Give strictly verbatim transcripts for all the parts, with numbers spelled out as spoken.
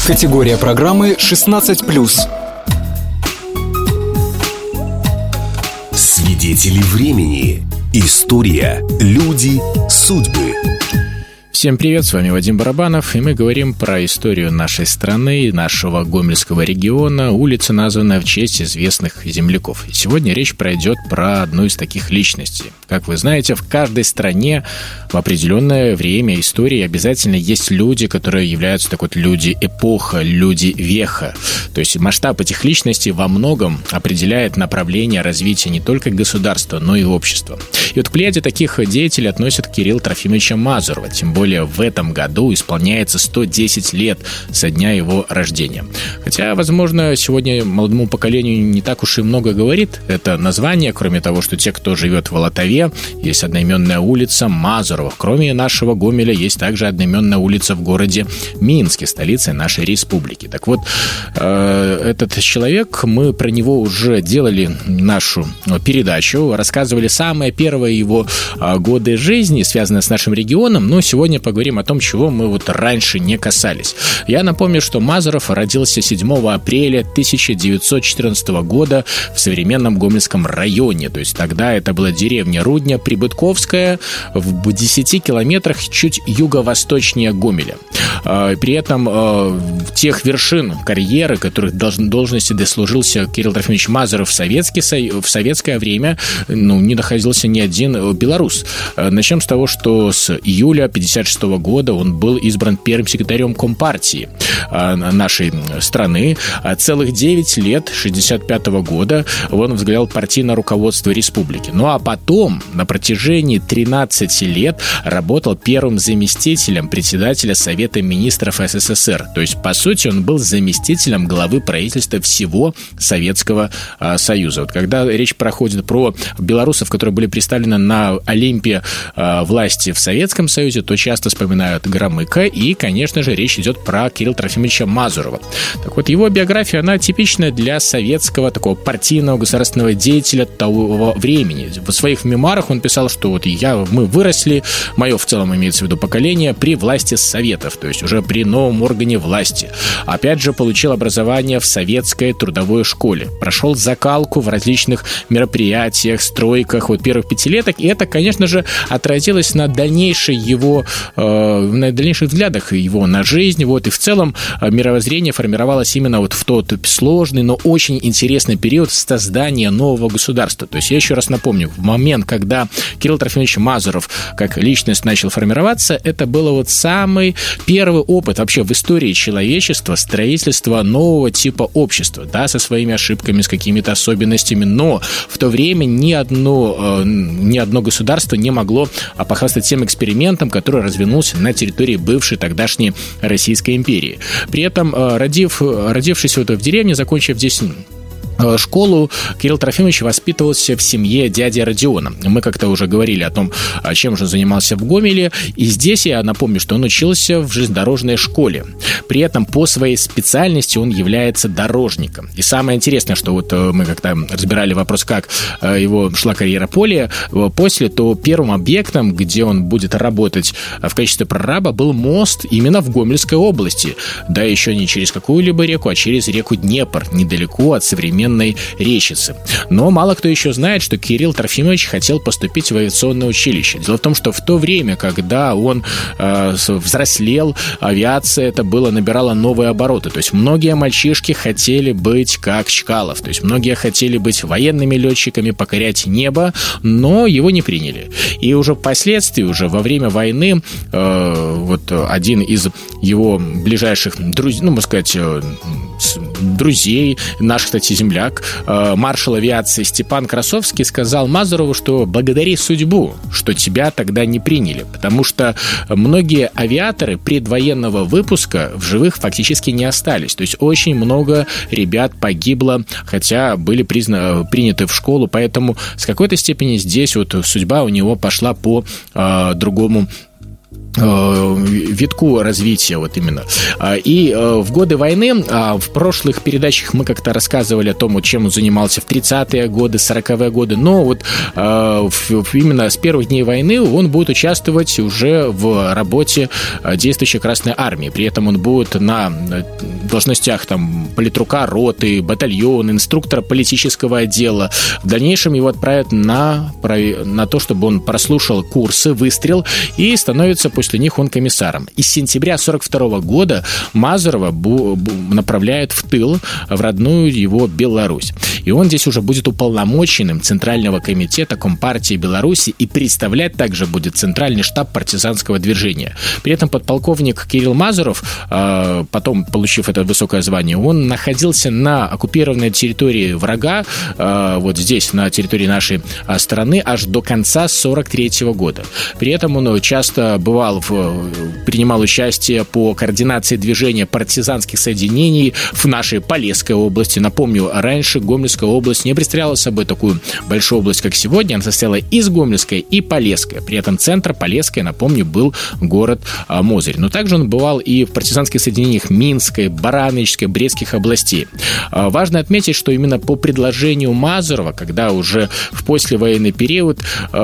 Категория программы шестнадцать плюс. Свидетели времени. История, люди, судьбы. Всем привет, с вами Вадим Барабанов, и мы говорим про историю нашей страны, нашего Гомельского региона, улица, названная в честь известных земляков. И сегодня речь пройдет про одну из таких личностей. Как вы знаете, в каждой стране в определенное время истории обязательно есть люди, которые являются так вот люди эпоха, люди века. То есть масштаб этих личностей во многом определяет направление развития не только государства, но и общества. И вот к плеяде таких деятелей относят Кирилла Трофимовича Мазурова, тем более в этом году исполняется сто десять лет со дня его рождения. Хотя, возможно, сегодня молодому поколению не так уж и много говорит это название, кроме того, что те, кто живет в Алатаве, есть одноименная улица Мазурова. Кроме нашего Гомеля есть также одноименная улица в городе Минске, столице нашей республики. Так вот, этот человек, мы про него уже делали нашу передачу, рассказывали самые первые его годы жизни, связанные с нашим регионом, но сегодня поговорим о том, чего мы вот раньше не касались. Я напомню, что Мазуров родился седьмого апреля тысяча девятьсот четырнадцатого года в современном Гомельском районе. То есть тогда это была деревня Рудня Прибытковская в десяти километрах чуть юго-восточнее Гомеля. При этом тех вершин карьеры, которых должности дослужился Кирилл Трофимович Мазуров в, советский, в советское время, ну, не находился ни один белорус. Начнем с того, что с июля пятьдесят шестого года он был избран первым секретарем Компартии нашей страны. Целых девять лет, шестьдесят пятого года, он возглавлял партийное руководство республики. Ну а потом на протяжении тринадцати лет работал первым заместителем председателя Совета министров СССР. То есть, по сути, он был заместителем главы правительства всего Советского Союза. Вот когда речь проходит про белорусов, которые были представлены на Олимпе власти в Советском Союзе, то часто вспоминают Громыка, и, конечно же, речь идет про Кирилла Трофимовича Мазурова. Так вот, его биография, она типичная для советского такого партийного государственного деятеля того времени. В своих мемуарах он писал, что вот я, мы выросли, мое в целом имеется в виду поколение, при власти Советов, то есть уже при новом органе власти. Опять же, получил образование в советской трудовой школе, прошел закалку в различных мероприятиях, стройках вот первых пятилеток, и это, конечно же, отразилось на дальнейшей его, э, на дальнейших взглядах его на жизнь, вот, и в целом мировоззрение формировалось именно вот в тот сложный, но очень интересный период создания нового государства. То есть я еще раз напомню, в момент, когда Кирилл Трофимович Мазуров как личность начал формироваться, это был вот самый первый опыт вообще в истории человечества строительства нового типа общества, да, со своими ошибками, с какими-то особенностями, но в то время ни одно, ни одно государство не могло похвастаться тем экспериментом, который развернулся на территории бывшей тогдашней Российской империи. При этом, родив, родившись вот в деревне, закончив здесь школу, Кирилл Трофимович воспитывался в семье дяди Родиона. Мы как-то уже говорили о том, чем же он занимался в Гомеле, и здесь я напомню, что он учился в железнодорожной школе. При этом по своей специальности он является дорожником. И самое интересное, что вот мы как-то разбирали вопрос, как его шла карьера поле после, то первым объектом, где он будет работать в качестве прораба, был мост именно в Гомельской области. Да, еще не через какую-либо реку, а через реку Днепр, недалеко от современной Речицы. Но мало кто еще знает, что Кирилл Трофимович хотел поступить в авиационное училище. Дело в том, что в то время, когда он э, взрослел, авиация это было, набирала новые обороты. То есть многие мальчишки хотели быть как Чкалов. То есть многие хотели быть военными летчиками, покорять небо, но его не приняли. И уже впоследствии, уже во время войны, э, вот один из его ближайших друзей, ну, можно сказать, э, друзей, наш, кстати, земляк, маршал авиации Степан Красовский сказал Мазурову, что благодари судьбу, что тебя тогда не приняли, потому что многие авиаторы предвоенного выпуска в живых фактически не остались. То есть очень много ребят погибло, хотя были призна... приняты в школу, поэтому с какой-то степени здесь вот судьба у него пошла по э, другому витку развития вот именно. И в годы войны, в прошлых передачах мы как-то рассказывали о том, чем он занимался в тридцатые годы, сороковые годы, но вот именно с первых дней войны он будет участвовать уже в работе действующей Красной Армии. При этом он будет на должностях там политрука роты, батальона, инструктора политического отдела. В дальнейшем его отправят на, на то, чтобы он прослушал курсы, выстрел, и становится после них он комиссаром. И с сентября сорок второго года Мазурова бу- бу- направляют в тыл, в родную его Беларусь. И он здесь уже будет уполномоченным Центрального комитета Компартии Беларуси и представлять также будет Центральный штаб партизанского движения. При этом подполковник Кирилл Мазуров, потом получив это высокое звание, он находился на оккупированной территории врага, вот здесь, на территории нашей страны, аж до конца сорок третьего года. При этом он часто бывал в, принимал участие по координации движения партизанских соединений в нашей Полесской области. Напомню, раньше Гомельская область не представляла собой такую большую область, как сегодня. Она состояла из Гомельской и Полесской. При этом центр Полесской, напомню, был город Мозырь. Но также он бывал и в партизанских соединениях Минской, Барановичской, Брестских областей. Важно отметить, что именно по предложению Мазурова, когда уже в послевоенный период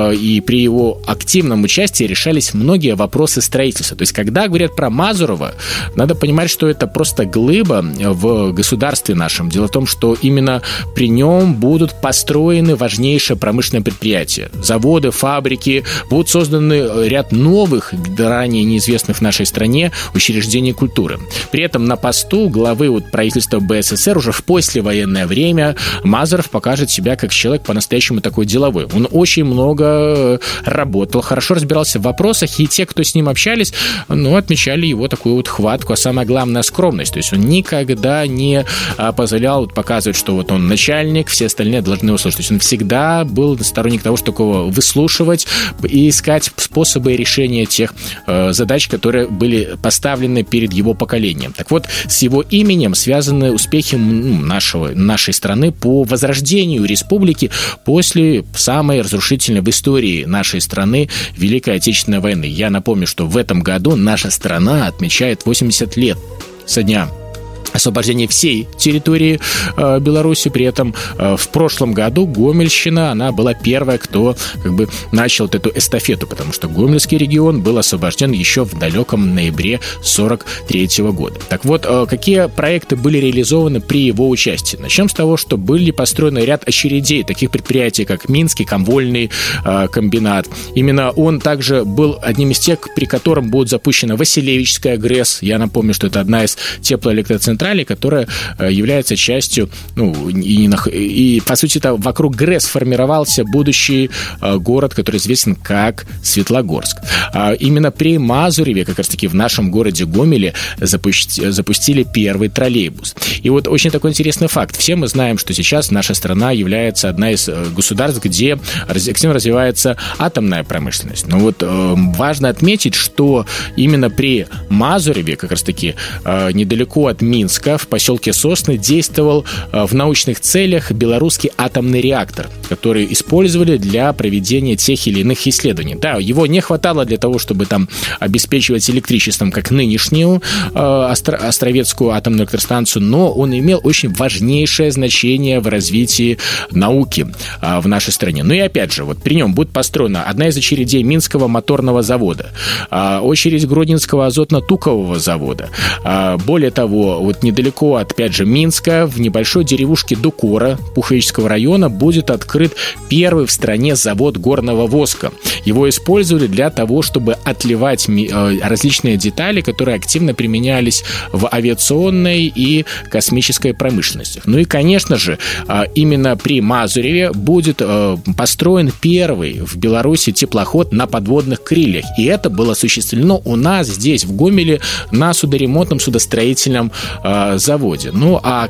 и при его активном участии решались многие вопросы строительства. То есть, когда говорят про Мазурова, надо понимать, что это просто глыба в государстве нашем. Дело в том, что именно при нем будут построены важнейшие промышленные предприятия. Заводы, фабрики, будут созданы ряд новых, ранее неизвестных в нашей стране, учреждений культуры. При этом на посту главы вот правительства БССР уже в послевоенное время Мазуров покажет себя как человек по-настоящему такой деловой. Он очень много работал, хорошо разбирался в вопросах, и те, кто с ним общались, ну, отмечали его такую вот хватку, а самое главное, скромность. То есть он никогда не позволял показывать, что вот он начальник, все остальные должны его слушать. То есть он всегда был сторонник того, чтобы такого выслушивать и искать способы решения тех э, задач, которые были поставлены перед его поколением. Так вот, с его именем связаны успехи ну, нашего, нашей страны по возрождению республики после самой разрушительной в истории нашей страны Великой Отечественной войны. Я напомню, что в этом году наша страна отмечает восемьдесят лет со дня освобождения всей территории э, Беларуси. При этом э, в прошлом году Гомельщина, она была первая, кто как бы начал вот эту эстафету, потому что Гомельский регион был освобожден еще в далеком ноябре сорок третьего года. Так вот, э, какие проекты были реализованы при его участии? Начнем с того, что были построены ряд очередей таких предприятий, как Минский комвольный э, комбинат. Именно он также был одним из тех, при котором будет запущена Василевичская ГРЭС. Я напомню, что это одна из теплоэлектроцентралей, которая является частью, ну, и, и по сути, это вокруг ГРЭС формировался будущий город, который известен как Светлогорск. Именно при Мазуреве, как раз-таки в нашем городе Гомеле, запусти, запустили первый троллейбус. И вот очень такой интересный факт. Все мы знаем, что сейчас наша страна является одна из государств, где активно развивается атомная промышленность. Но вот важно отметить, что именно при Мазуреве, как раз-таки недалеко от Минска, в поселке Сосны действовал в научных целях белорусский атомный реактор, который использовали для проведения тех или иных исследований. Да, его не хватало для того, чтобы там обеспечивать электричеством, как нынешнюю Остро- Островецкую атомную электростанцию, но он имел очень важнейшее значение в развитии науки в нашей стране. Ну и опять же, вот при нем будет построена одна из очередей Минского моторного завода, очередь Гродненского азотно-тукового завода. Более того, вот недалеко от, опять же, Минска, в небольшой деревушке Дукора Пуховического района будет открыт первый в стране завод горного воска. Его использовали для того, чтобы отливать различные детали, которые активно применялись в авиационной и космической промышленности. Ну и, конечно же, именно при Мазуреве будет построен первый в Беларуси теплоход на подводных крыльях. И это было осуществлено у нас здесь, в Гомеле, на судоремонтном судостроительном заводе. Ну, а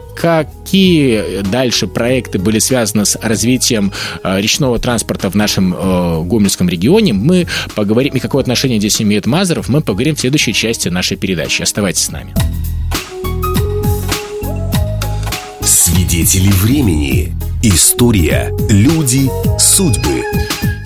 какие дальше проекты были связаны с развитием речного транспорта в нашем Гомельском регионе, мы поговорим, и какое отношение здесь имеет Мазуров, мы поговорим в следующей части нашей передачи. Оставайтесь с нами. Свидетели времени. История, люди, судьбы.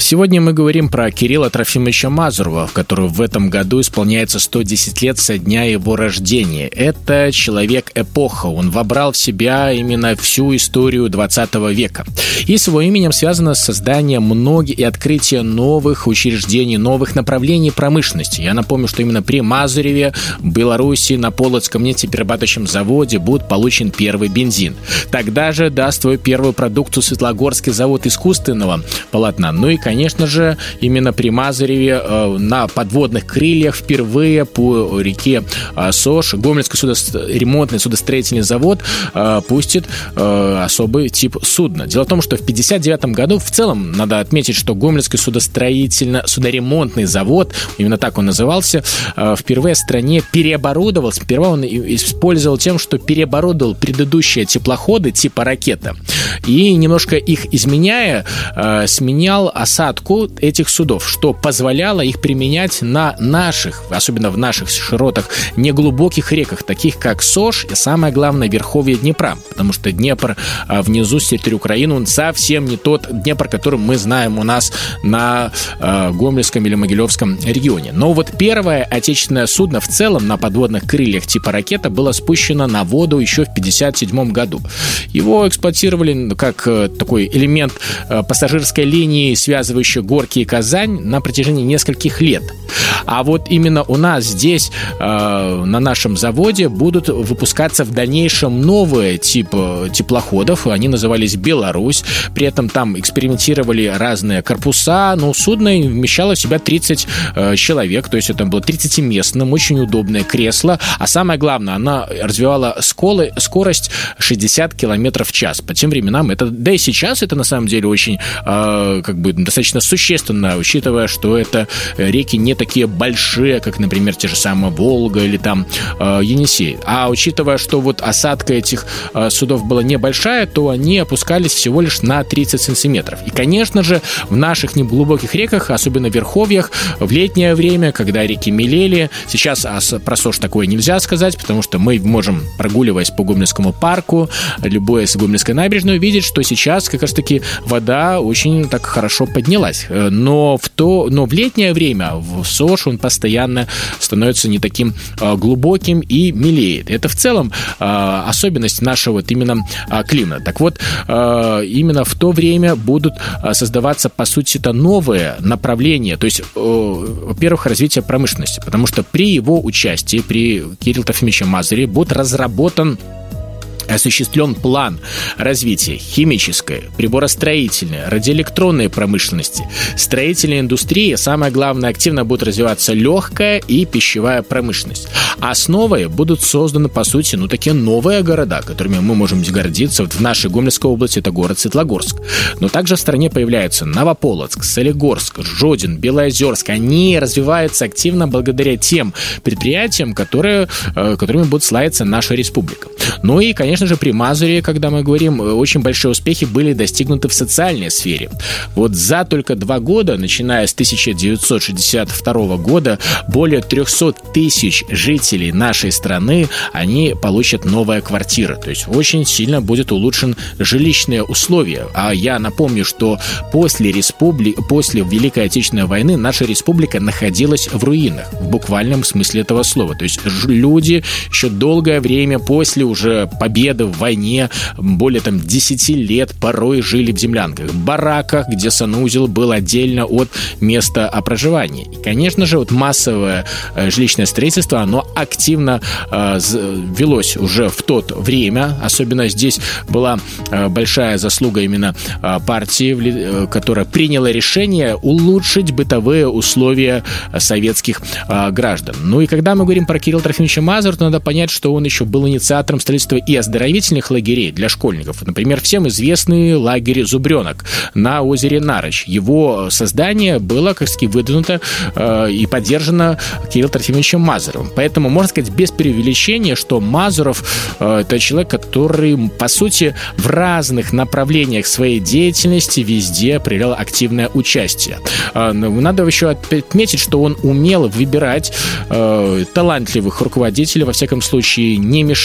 Сегодня мы говорим про Кирилла Трофимовича Мазурова, которому в этом году исполняется сто десять лет со дня его рождения. Это человек-эпоха. Он вобрал в себя именно всю историю двадцатого века. И с его именем связано создание многих и открытие новых учреждений, новых направлений промышленности. Я напомню, что именно при Мазуреве в Беларуси на Полоцком нефтеперерабатывающем заводе будет получен первый бензин. Тогда же даст свою первую продукцию Светлогорский завод искусственного полотна. Ну и, конечно же, именно при Мазуреве э, на подводных крыльях впервые по реке э, Сош Гомельский судо- ремонтный судостроительный завод э, пустит э, особый тип судна. Дело в том, что в пятьдесят девятом году, в целом, надо отметить, что Гомельский судостроительно-судоремонтный завод, именно так он назывался, э, впервые в стране переоборудовался. Сперва он использовал тем, что переоборудовал предыдущие теплоходы типа ракета и, немножко их изменяя, э, сменял осадку этих судов, что позволяло их применять на наших, особенно в наших широтах, неглубоких реках, таких как Сош и, самое главное, верховье Днепра, потому что Днепр а, внизу, с территории Украины, он совсем не тот Днепр, который мы знаем у нас на а, Гомельском или Могилевском регионе. Но вот первое отечественное судно в целом на подводных крыльях типа ракета было спущено на воду еще в пятьдесят седьмом году. Его эксплуатировали как а, такой элемент а, пассажирской линии, связывающей Горки и Казань, на протяжении нескольких лет. А вот именно у нас здесь, э, на нашем заводе, будут выпускаться в дальнейшем новые типы теплоходов. Они назывались «Беларусь». При этом там экспериментировали разные корпуса, но судно вмещало в себя тридцать э, человек, то есть это было тридцатиместным, очень удобное кресло. А самое главное, она развивала сколы, скорость шестьдесят километров в час. По тем временам это, да и сейчас это на самом деле очень э, как бы достаточно существенно, учитывая, что это реки не такие большие, как, например, те же самые Волга или там э, Енисей. А учитывая, что вот осадка этих э, судов была небольшая, то они опускались всего лишь на тридцать сантиметров. И, конечно же, в наших неглубоких реках, особенно в верховьях, в летнее время, когда реки мелели, сейчас про Сош такое нельзя сказать, потому что мы можем, прогуливаясь по Гомельскому парку, любуясь Гомельской набережной, увидеть, что сейчас как раз-таки вода очень так хорошо поднялась. Но в, то, но в летнее время в Сош он постоянно становится не таким а, глубоким и мелеет. Это в целом а, особенность нашего вот именно а, климата. Так вот, а, именно в то время будут а, создаваться, по сути, это новые направления. То есть, а, во-первых, развитие промышленности, потому что при его участии, при Кирилле Трофимовиче Мазуреве будет разработан, осуществлен план развития химической, приборостроительной, радиоэлектронной промышленности, строительной индустрии. Самое главное, активно будет развиваться легкая и пищевая промышленность. Основой будут созданы, по сути, ну, такие новые города, которыми мы можем гордиться. Вот в нашей Гомельской области это город Светлогорск. Но также в стране появляются Новополоцк, Солигорск, Жодин, Белоозерск. Они развиваются активно благодаря тем предприятиям, которые, которыми будет славиться наша республика. Ну и, конечно, Конечно же, при Мазуреве, когда мы говорим, очень большие успехи были достигнуты в социальной сфере. Вот за только два года, начиная с тысяча девятьсот шестьдесят второго года, более триста тысяч жителей нашей страны, они получат новые квартиры. То есть очень сильно будет улучшен жилищные условия. А я напомню, что после республи... после Великой Отечественной войны наша республика находилась в руинах, в буквальном смысле этого слова. То есть люди еще долгое время после уже победы в войне, более там десяти лет порой жили в землянках, в бараках, где санузел был отдельно от места проживания. И, конечно же, вот массовое э, жилищное строительство, оно активно э, велось уже в то время. Особенно здесь была э, большая заслуга именно э, партии, э, которая приняла решение улучшить бытовые условия э, советских э, граждан. Ну и когда мы говорим про Кирилла Трофимовича Мазурова, то надо понять, что он еще был инициатором строительства и оздоровительных лагерей для школьников. Например, всем известный лагерь «Зубренок» на озере Нарочь. Его создание было, как сказать, выдвинуто э, и поддержано Кириллом Трофимовичем Мазуровым. Поэтому можно сказать без преувеличения, что Мазуров э, это человек, который, по сути, в разных направлениях своей деятельности везде проявлял активное участие. Э, надо еще отметить, что он умел выбирать э, талантливых руководителей, во всяком случае, не мешать им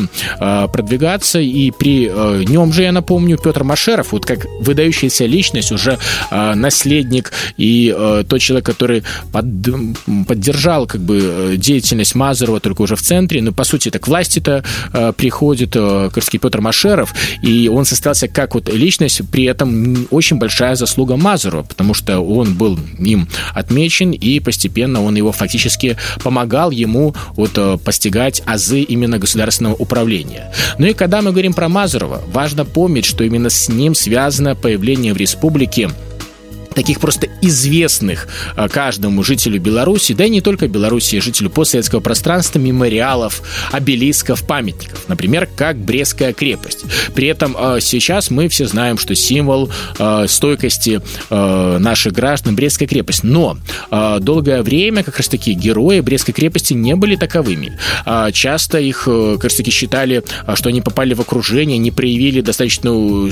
ним э, продвигаться, и при э, нем же, я напомню, Петр Машеров, вот как выдающаяся личность, уже э, наследник и э, тот человек, который под, поддержал как бы деятельность Мазурова, только уже в центре, но по сути так к власти-то э, приходит э, как раз Петр Машеров, и он состоялся как вот личность, при этом очень большая заслуга Мазурова, потому что он был им отмечен, и постепенно он его фактически помогал ему вот постигать азы именно государственного управления. Ну и когда мы говорим про Мазурова, важно помнить, что именно с ним связано появление в республике таких просто известных каждому жителю Беларуси, да и не только Беларуси, жителю постсоветского пространства, мемориалов, обелисков, памятников, например, как Брестская крепость. При этом сейчас мы все знаем, что символ стойкости наших граждан — Брестская крепость. Но долгое время как раз-таки герои Брестской крепости не были таковыми. Часто их как раз-таки считали, что они попали в окружение, не проявили достаточную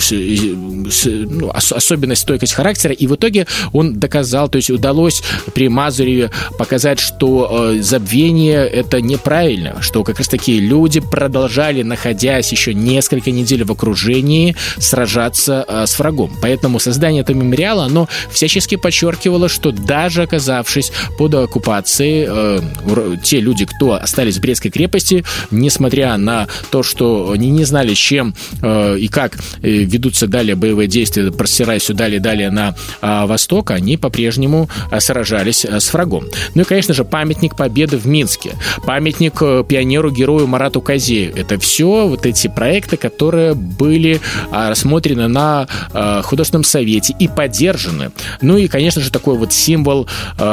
ну, особенность, стойкость характера, и в итоге он доказал, то есть удалось при Мазуреве показать, что э, забвение — это неправильно, что как раз таки люди продолжали, находясь еще несколько недель в окружении, сражаться э, с врагом. Поэтому создание этого мемориала, оно всячески подчеркивало, что даже оказавшись под оккупацией, э, те люди, кто остались в Брестской крепости, несмотря на то, что они не знали, чем э, и как э, ведутся далее боевые действия, простираясь все далее и далее на э, Востока, они по-прежнему сражались с врагом. Ну и, конечно же, памятник Победы в Минске, памятник пионеру-герою Марату Козею. Это все вот эти проекты, которые были рассмотрены на художественном совете и поддержаны. Ну и, конечно же, такой вот символ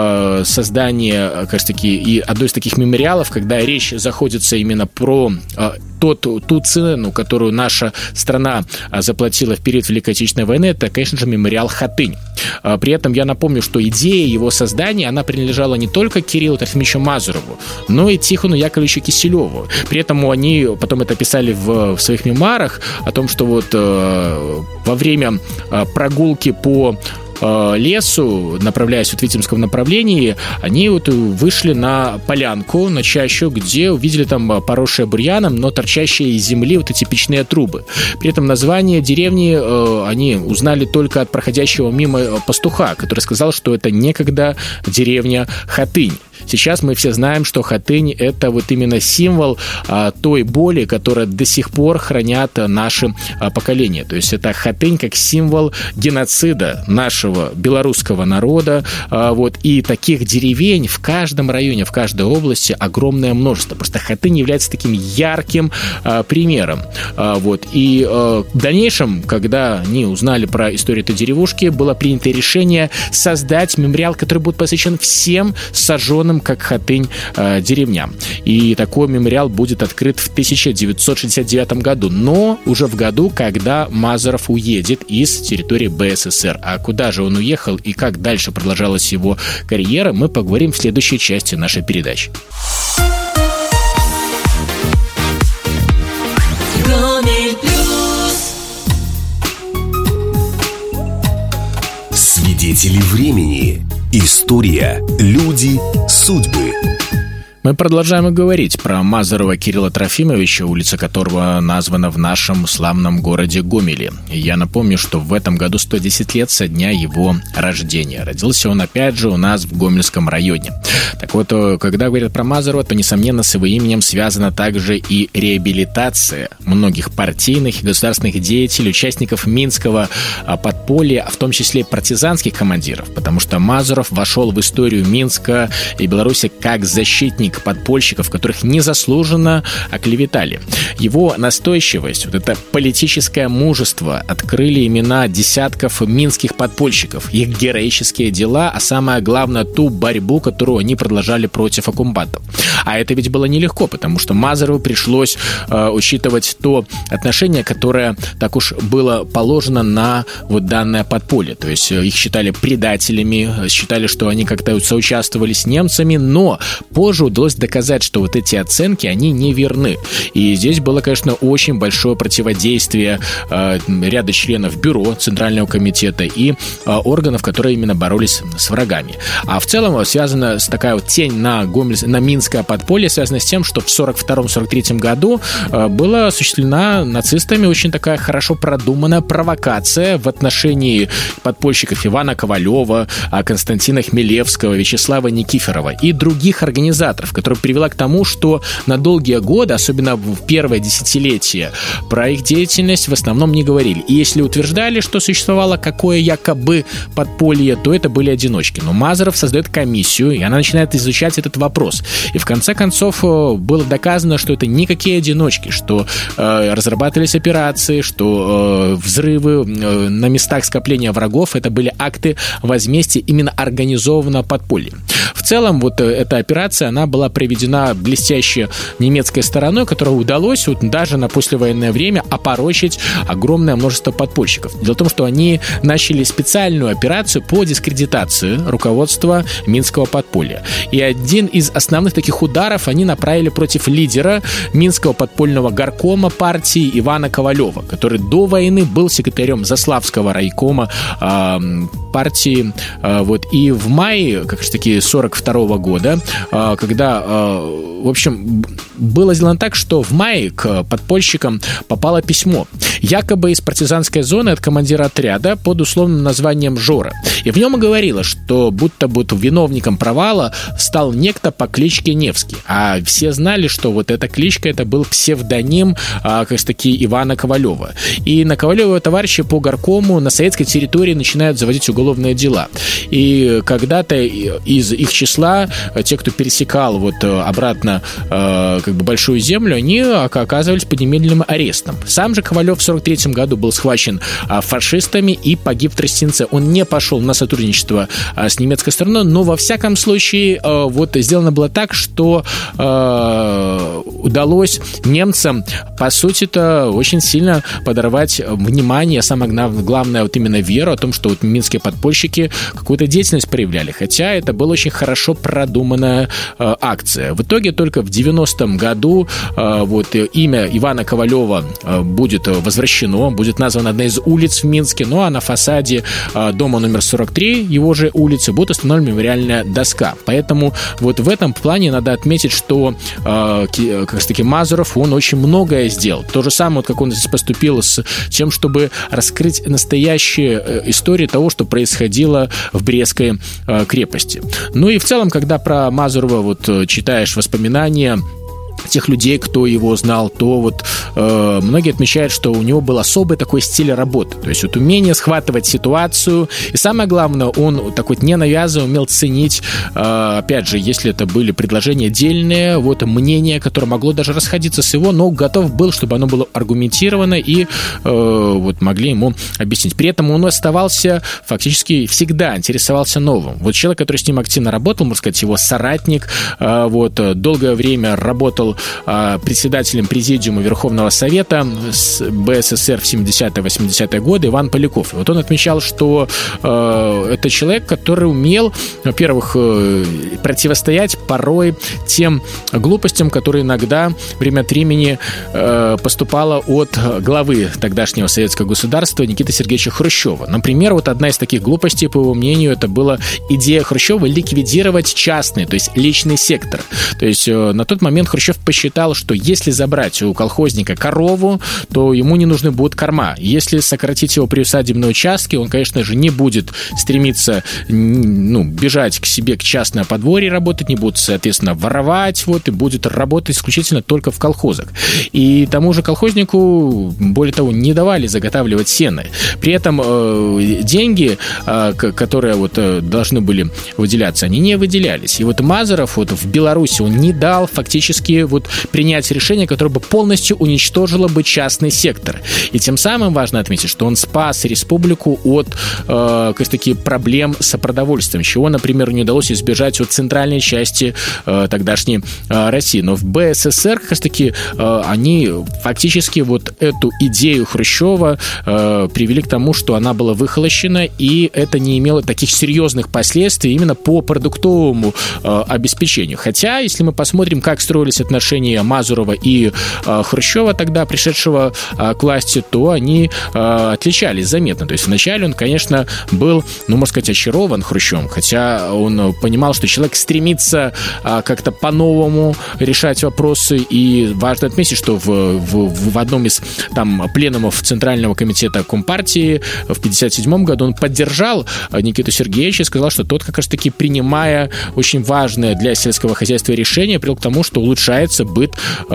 создания, как раз таки, и одной из таких мемориалов, когда речь заходится именно про тот, ту цену, которую наша страна заплатила в период Великой Отечественной войны, это, конечно же, мемориал Хатынь. При этом я напомню, что идея его создания, она принадлежала не только Кириллу Трофимовичу Мазурову, но и Тихону Яковлевичу Киселеву. При этом они потом это писали в, в своих мемуарах о том, что вот э, во время э, прогулки по лесу, направляясь в Витебском направлении, они вот вышли на полянку, на чащу, где увидели там поросшие бурьяном, но торчащие из земли вот эти печные трубы. При этом название деревни э, они узнали только от проходящего мимо пастуха, который сказал, что это некогда деревня Хатынь. Сейчас мы все знаем, что Хатынь — это вот именно символ а, той боли, которая до сих пор хранят наши а, поколения. То есть это Хатынь как символ геноцида нашего белорусского народа. А, вот, и таких деревень в каждом районе, в каждой области огромное множество. Просто Хатынь является таким ярким а, примером. А, вот, и а, в дальнейшем, когда они узнали про историю этой деревушки, было принято решение создать мемориал, который будет посвящен всем сожженным как Хатынь э, деревням. И такой мемориал будет открыт в тысяча девятьсот шестьдесят девятом году, но уже в году, когда Мазуров уедет из территории БССР. А куда же он уехал и как дальше продолжалась его карьера, мы поговорим в следующей части нашей передачи. Свидетели времени. История, люди, судьбы. Мы продолжаем говорить про Мазурова Кирилла Трофимовича, улица которого названа в нашем славном городе Гомеле. И я напомню, что в этом году сто десять лет со дня его рождения. Родился он, опять же, у нас в Гомельском районе. Так вот, когда говорят про Мазурова, то, несомненно, с его именем связана также и реабилитация многих партийных и государственных деятелей, участников Минского подполья, в том числе партизанских командиров, потому что Мазуров вошел в историю Минска и Беларуси как защитник подпольщиков, которых незаслуженно оклеветали. Его настойчивость, вот это политическое мужество открыли имена десятков минских подпольщиков, их героические дела, а самое главное, ту борьбу, которую они продолжали против оккупантов. А это ведь было нелегко, потому что Мазурову пришлось э, учитывать то отношение, которое так уж было положено на вот данное подполье. То есть их считали предателями, считали, что они как-то соучаствовали с немцами, но позже удалось удалось доказать, что вот эти оценки, они неверны. И здесь было, конечно, очень большое противодействие э, ряда членов бюро Центрального комитета и э, органов, которые именно боролись с врагами. А в целом связана с такая вот тень на, Гомель, на Минское подполье, связана с тем, что в сорок втором — сорок третьем году э, была осуществлена нацистами очень такая хорошо продуманная провокация в отношении подпольщиков Ивана Ковалева, Константина Хмелевского, Вячеслава Никифорова и других организаторов, которая привела к тому, что на долгие годы, особенно в первое десятилетие, про их деятельность в основном не говорили. И если утверждали, что существовало какое якобы подполье, то это были одиночки. Но Мазуров создает комиссию, и она начинает изучать этот вопрос. И в конце концов было доказано, что это никакие одиночки, что э, разрабатывались операции, что э, взрывы э, на местах скопления врагов — это были акты возмездия именно организованного подполья. В целом, вот эта операция, она была проведена блестяще немецкой стороной, которой удалось вот даже на послевоенное время опорочить огромное множество подпольщиков. Дело в том, что они начали специальную операцию по дискредитации руководства Минского подполья. И один из основных таких ударов они направили против лидера Минского подпольного горкома партии Ивана Ковалева, который до войны был секретарем Заславского райкома э, партии. Э, вот. И в мае, как раз таки, сорок второго года, э, когда, э, в общем, было сделано так, что в мае к подпольщикам попало письмо, якобы из партизанской зоны от командира отряда под условным названием Жора. И в нем говорилось, что будто бы виновником провала стал некто по кличке Невский. А все знали, что вот эта кличка — это был псевдоним, а, как таки, Ивана Ковалева. И на Ковалева товарищи по горкому на советской территории начинают заводить уголовные дела. И когда-то из их числа те, кто пересекал вот обратно как бы Большую Землю, они оказывались под немедленным арестом. Сам же Ковалев в сорок третьем году был схвачен фашистами и погиб в Тростенце. Он не пошел на сотрудничество с немецкой стороной, но во всяком случае вот сделано было так, что э, удалось немцам, по сути-то, очень сильно подорвать внимание, самое главное, вот именно веру о том, что вот минские подпольщики какую-то деятельность проявляли, хотя это была очень хорошо продуманная э, акция. В итоге только в девяностом году э, вот имя Ивана Ковалева э, будет возвращено, будет названа одна из улиц в Минске, ну а на фасаде э, дома номер сорок три, его же улицы, будет установлена мемориальная доска. Поэтому вот в этом плане надо отметить, что э, как раз таки Мазуров, он очень многое сделал. То же самое, вот как он здесь поступил с тем, чтобы раскрыть настоящие истории того, что происходило в Брестской э, крепости. Ну и в целом, когда про Мазурова вот читаешь воспоминания тех людей, кто его знал, то вот э, многие отмечают, что у него был особый такой стиль работы. То есть вот умение схватывать ситуацию. И самое главное, он так вот не навязывал, умел ценить, э, опять же, если это были предложения дельные, вот мнение, которое могло даже расходиться с его, но готов был, чтобы оно было аргументировано и э, вот могли ему объяснить. При этом он оставался фактически всегда интересовался новым. Вот человек, который с ним активно работал, можно сказать, его соратник, э, вот долгое время работал председателем президиума Верховного Совета БССР в семидесятые-восьмидесятые годы Иван Поляков. И вот он отмечал, что э, это человек, который умел, во-первых, э, противостоять порой тем глупостям, которые иногда время от времени э, поступало от главы тогдашнего советского государства Никиты Сергеевича Хрущева. Например, вот одна из таких глупостей, по его мнению, это была идея Хрущева ликвидировать частный, то есть личный сектор. То есть э, на тот момент Хрущев посчитал, что если забрать у колхозника корову, то ему не нужны будут корма. Если сократить его приусадебные участки, он, конечно же, не будет стремиться, ну, бежать к себе, к частной подворье работать, не будет, соответственно, воровать, вот, и будет работать исключительно только в колхозах. И тому же колхознику, более того, не давали заготавливать сено. При этом э, деньги, э, которые вот, э, должны были выделяться, они не выделялись. И вот Мазуров вот в Беларуси, он не дал фактически вот принять решение, которое бы полностью уничтожило бы частный сектор. И тем самым важно отметить, что он спас республику от э, как таки, проблем с продовольствием, чего, например, не удалось избежать от центральной части э, тогдашней э, России. Но в БССР как раз таки э, они фактически вот эту идею Хрущева э, привели к тому, что она была выхолощена, и это не имело таких серьезных последствий именно по продуктовому э, обеспечению. Хотя, если мы посмотрим, как строились отношения Мазурова и э, Хрущева, тогда пришедшего э, к власти, то они э, отличались заметно. То есть вначале он, конечно, был, ну, можно сказать, очарован Хрущевым, хотя он понимал, что человек стремится э, как-то по-новому решать вопросы, и важно отметить, что в, в, в одном из там пленумов Центрального комитета Компартии в пятьдесят седьмом году он поддержал Никиту Сергеевича и сказал, что тот, как раз таки, принимая очень важное для сельского хозяйства решение, привел к тому, что улучшается быт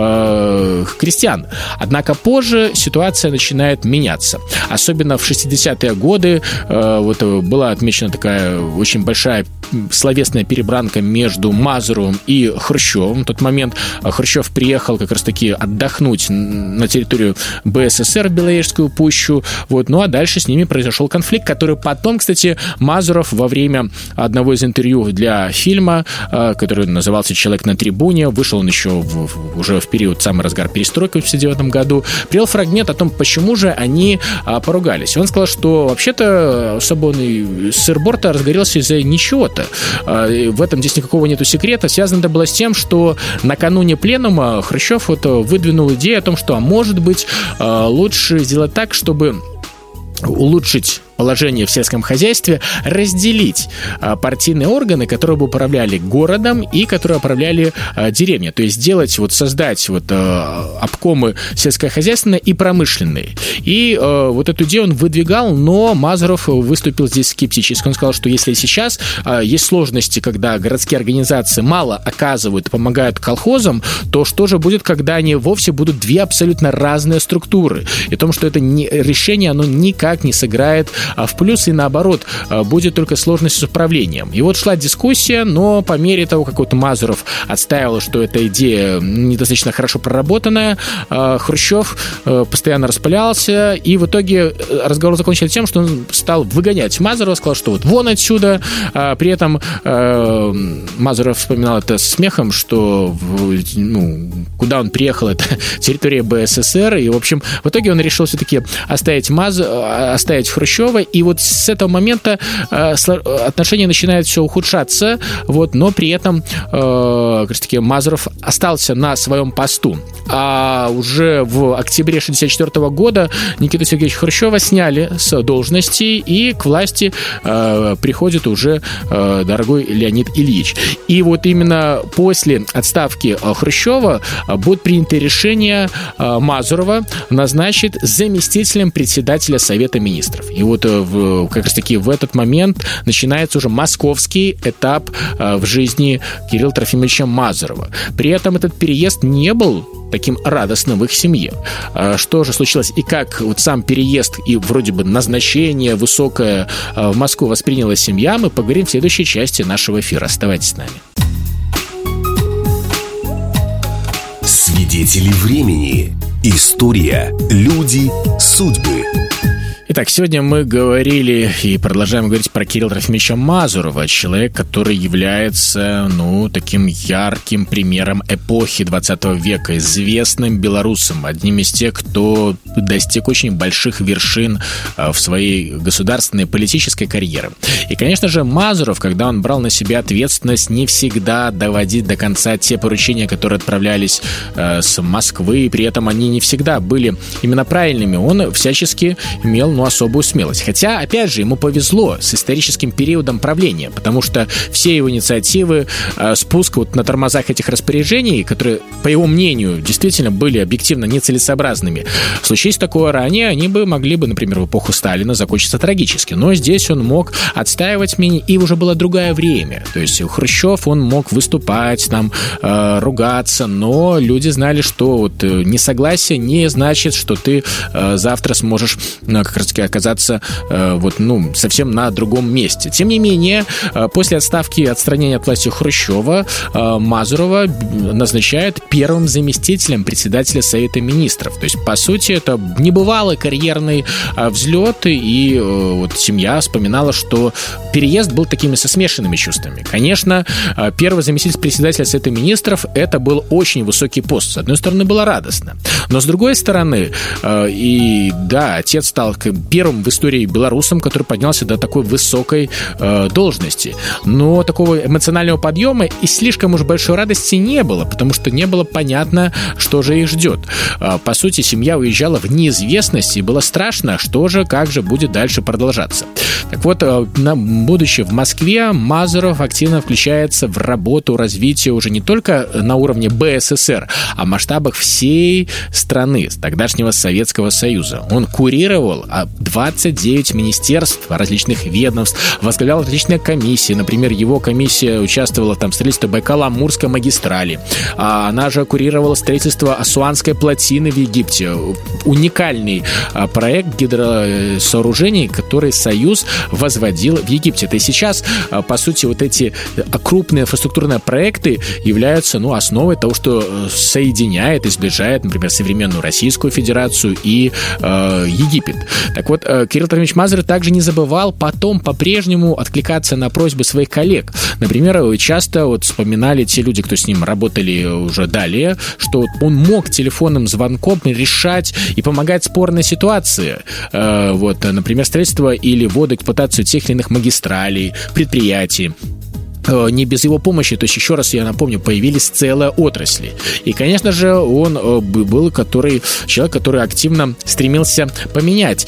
э, крестьян. Однако позже ситуация начинает меняться. Особенно в шестидесятые годы э, вот, была отмечена такая очень большая словесная перебранка между Мазуровым и Хрущевым. В тот момент Хрущев приехал как раз-таки отдохнуть на территорию БССР в Беловежскую пущу. Вот. Ну а дальше с ними произошел конфликт, который потом, кстати, Мазуров во время одного из интервью для фильма, который назывался «Человек на трибуне», вышел он еще в, уже в период самый разгар перестройки в шестьдесят девятом году, привел фрагмент о том, почему же они поругались. Он сказал, что вообще-то особо он и сыр-бор-то разгорелся из-за ничего-то. В этом здесь никакого нету секрета. Связано это было с тем, что накануне пленума Хрущев вот выдвинул идею о том, что, а может быть, лучше сделать так, чтобы улучшить положение в сельском хозяйстве, разделить а, партийные органы, которые бы управляли городом и которые управляли а, деревней. То есть сделать, вот, создать вот, а, обкомы сельскохозяйственные и промышленные. И а, вот эту идею он выдвигал, но Мазуров выступил здесь скептически. Он сказал, что если сейчас а, есть сложности, когда городские организации мало оказывают и помогают колхозам, то что же будет, когда они вовсе будут две абсолютно разные структуры? И о том, что это не, решение, оно никак не сыграет а в плюс, и наоборот, будет только сложность с управлением. И вот шла дискуссия, но по мере того, как вот Мазуров отстаивал, что эта идея недостаточно хорошо проработанная, Хрущев постоянно распылялся, и в итоге разговор закончился тем, что он стал выгонять Мазурова, сказал, что вот вон отсюда. При этом Мазуров вспоминал это с смехом, что ну, куда он приехал, это территория БССР, и, в общем, в итоге он решил все-таки оставить, Маз... оставить Хрущева, и вот с этого момента э, отношения начинают все ухудшаться, вот, но при этом э, таки, Мазуров остался на своем посту. А уже в октябре шестьдесят четвёртого года Никиту Сергеевича Хрущева сняли с должности, и к власти э, приходит уже э, дорогой Леонид Ильич. И вот именно после отставки Хрущева будет принято решение э, Мазурова назначить заместителем председателя Совета министров. И вот в, как раз таки в этот момент начинается уже московский этап в жизни Кирилла Трофимовича Мазурова. При этом этот переезд не был таким радостным в их семье. Что же случилось и как вот сам переезд и вроде бы назначение высокое в Москву восприняла семья, мы поговорим в следующей части нашего эфира. Оставайтесь с нами. Свидетели времени. История, люди, судьбы. Итак, сегодня мы говорили и продолжаем говорить про Кирилла Трофимовича Мазурова, человек, который является, ну, таким ярким примером эпохи двадцатого века, известным белорусом, одним из тех, кто достиг очень больших вершин в своей государственной политической карьере. И, конечно же, Мазуров, когда он брал на себя ответственность не всегда доводить до конца те поручения, которые отправлялись с Москвы, и при этом они не всегда были именно правильными, он всячески имел, ну, особую смелость. Хотя, опять же, ему повезло с историческим периодом правления, потому что все его инициативы, э, спуск вот на тормозах этих распоряжений, которые, по его мнению, действительно были объективно нецелесообразными, случись такое ранее, они бы могли бы, например, в эпоху Сталина закончиться трагически. Но здесь он мог отстаивать мнение, и уже было другое время. То есть Хрущев, он мог выступать, там, э, ругаться, но люди знали, что вот несогласие не значит, что ты э, завтра сможешь э, как раз все-таки оказаться вот, ну, совсем на другом месте. Тем не менее, после отставки и отстранения от власти Хрущева Мазурова назначают первым заместителем председателя Совета Министров. То есть, по сути, это небывалый карьерный взлет, и вот семья вспоминала, что переезд был такими со смешанными чувствами. Конечно, первый заместитель председателя Совета Министров — это был очень высокий пост. С одной стороны, было радостно, но с другой стороны, и да, отец стал первым в истории белорусом, который поднялся до такой высокой должности. Но такого эмоционального подъема и слишком уж большой радости не было, потому что не было понятно, что же их ждет. По сути, семья уезжала в неизвестность, и было страшно, что же, как же будет дальше продолжаться. Так вот, будучи в Москве, Мазуров активно включается в работу развития уже не только на уровне БССР, а в масштабах всей страны, тогдашнего Советского Союза. Он курировал двадцать девять министерств различных ведомств, возглавлял различные комиссии. Например, его комиссия участвовала там, в строительстве Байкало-Амурской магистрали. Она же курировала строительство Асуанской плотины в Египте. Уникальный проект гидросооружений, который Союз возводил в Египте. Это и сейчас, по сути, вот эти крупные инфраструктурные проекты являются, ну, основой того, что соединяет и сближает, например, современную Российскую Федерацию и э, Египет. Так вот, э, Кирилл Трофимович Мазуров также не забывал потом по-прежнему откликаться на просьбы своих коллег. Например, часто вот вспоминали те люди, кто с ним работали уже далее, что он мог телефонным звонком решать и помогать спорной ситуации. Э, вот, например, строительство или вводоэксплуатацию тех или иных магистралей, предприятий. Не без его помощи, то есть, еще раз я напомню, появились целые отрасли. И, конечно же, он был который, человек, который активно стремился поменять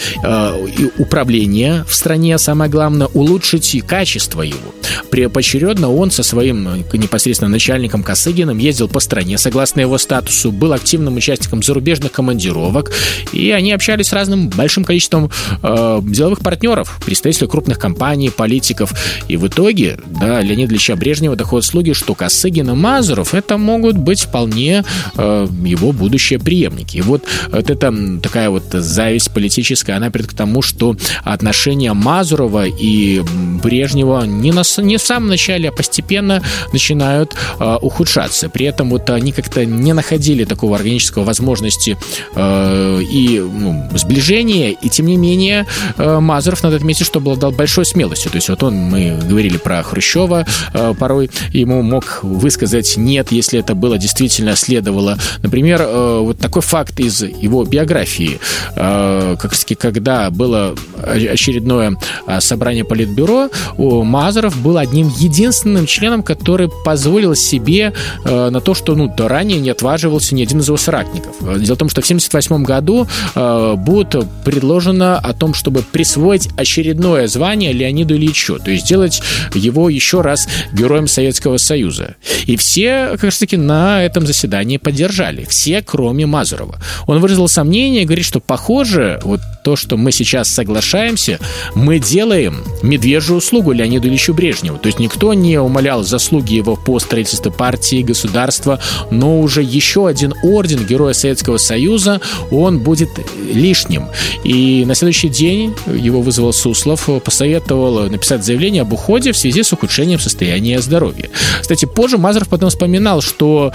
управление в стране, самое главное, улучшить и качество его. Поочередно он со своим непосредственно начальником Косыгиным ездил по стране, согласно его статусу, был активным участником зарубежных командировок, и они общались с разным большим количеством деловых партнеров, представителей крупных компаний, политиков. И в итоге, да, Леонид Ильича Брежнева доходят слухи, что Косыгин и Мазуров это могут быть вполне э, его будущие преемники. И вот, вот эта такая вот зависть политическая, она приводит к тому, что отношения Мазурова и Брежнева не, на, не в самом начале, а постепенно начинают э, ухудшаться. При этом вот они как-то не находили такого органического возможности э, и ну, сближения, и тем не менее э, Мазуров, надо отметить, что обладал большой смелостью. То есть вот он, мы говорили про Хрущева, порой ему мог высказать «нет», если это было действительно следовало. Например, вот такой факт из его биографии. Как раз когда было очередное собрание Политбюро, Мазуров был одним единственным членом, который позволил себе на то, что ну, ранее не отваживался ни один из его соратников. Дело в том, что в семьдесят восьмом году будет предложено о том, чтобы присвоить очередное звание Леониду Ильичу, то есть сделать его еще раз героем Советского Союза. И все, как раз таки, на этом заседании поддержали. Все, кроме Мазурова. Он выразил сомнение и говорит, что, похоже, вот то, что мы сейчас соглашаемся, мы делаем медвежью услугу Леониду Ильичу Брежневу. То есть никто не умалял заслуги его по строительству партии, государства, но уже еще один орден Героя Советского Союза, он будет лишним. И на следующий день его вызвал Суслов, посоветовал написать заявление об уходе в связи с ухудшением состояния здоровья. Кстати, позже Мазуров потом вспоминал, что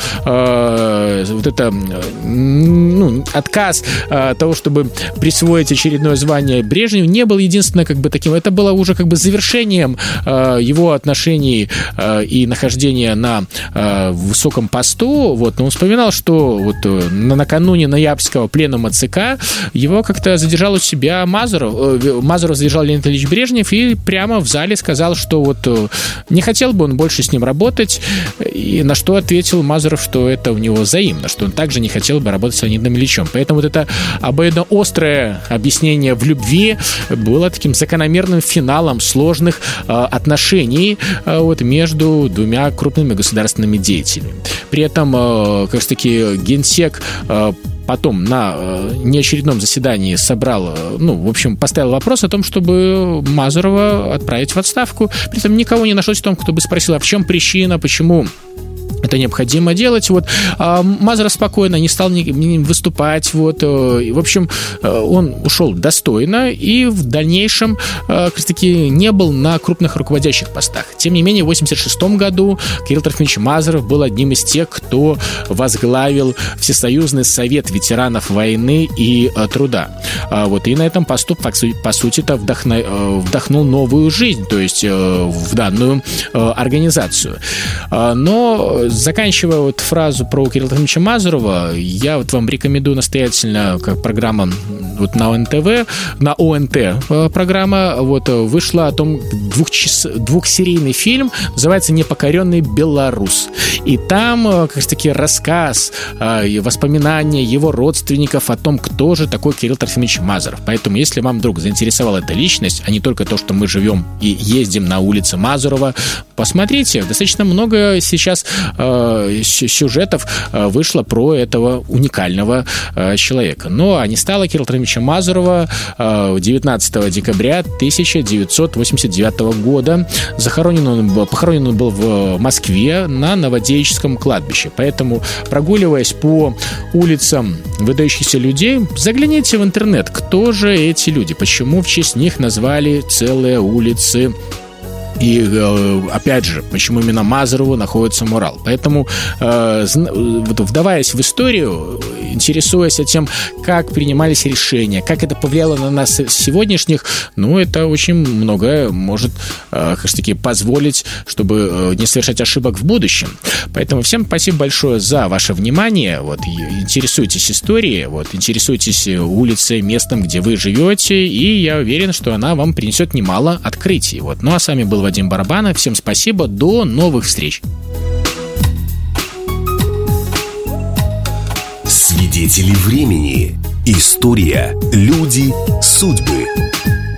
э, вот это ну, отказ от э, того, чтобы присвоить очередное звание Брежневу, не был единственным как бы таким, это было уже как бы завершением э, его отношений э, и нахождения на э, высоком посту. Вот. Но он вспоминал, что вот э, накануне ноябрьского пленума ЦК его как-то задержал у себя Мазуров, э, Мазуров задержал Леонид Ильич Брежнев и прямо в зале сказал, что вот э, не хотел бы он больше с ним работать, и на что ответил Мазуров, что это у него взаимно, что он также не хотел бы работать с Леонидом Ильичем. Поэтому вот это обоюдно острое объяснение в любви было таким закономерным финалом сложных э, отношений э, вот, между двумя крупными государственными деятелями. При этом, э, как раз таки, генсек э, потом на э, неочередном заседании собрал, э, ну, в общем, поставил вопрос о том, чтобы Мазурова отправить в отставку. При этом никого не нашлось в том, кто бы спросил, а в чем причина, почему это необходимо делать. Вот. А Мазуров спокойно не стал ни, ни выступать. Вот. И, в общем, он ушел достойно и в дальнейшем как раз таки не был на крупных руководящих постах. Тем не менее, в восемьдесят шестом году Кирилл Трофимович Мазуров был одним из тех, кто возглавил Всесоюзный совет ветеранов войны и труда. Вот. И на этом посту, по сути-то, вдохна, вдохнул новую жизнь, то есть в данную организацию. Но заканчивая вот фразу про Кирилла Трофимовича Мазурова, я вот вам рекомендую настоятельно, как программа вот на ОНТВ, на ОНТ программа вот вышла о том, двухчас, двухсерийный фильм, называется «Непокоренный белорус». И там как раз таки рассказ и воспоминания его родственников о том, кто же такой Кирилл Трофимович Мазуров. Поэтому, если вам вдруг заинтересовала эта личность, а не только то, что мы живем и ездим на улице Мазурова, посмотрите, достаточно много сейчас сюжетов вышло про этого уникального человека. Но не стало Кирилла Трофимовича Мазурова девятнадцатого декабря тысяча девятьсот восемьдесят девятого года. Захоронен он был, похоронен он был в Москве на Новодевичьем кладбище. Поэтому, прогуливаясь по улицам выдающихся людей, загляните в интернет, кто же эти люди, почему в честь них назвали целые улицы. И, опять же, почему именно Мазурову находится мурал. Поэтому, вдаваясь в историю, интересуясь тем, как принимались решения, как это повлияло на нас сегодняшних, ну, это очень многое может, как раз таки, позволить, чтобы не совершать ошибок в будущем. Поэтому всем спасибо большое за ваше внимание. Вот, интересуйтесь историей, вот, интересуйтесь улицей, местом, где вы живете, и я уверен, что она вам принесет немало открытий. Вот. Ну, а с вами был Вадим Барабанов. Всем спасибо. До новых встреч. Свидетели времени. История, люди, судьбы.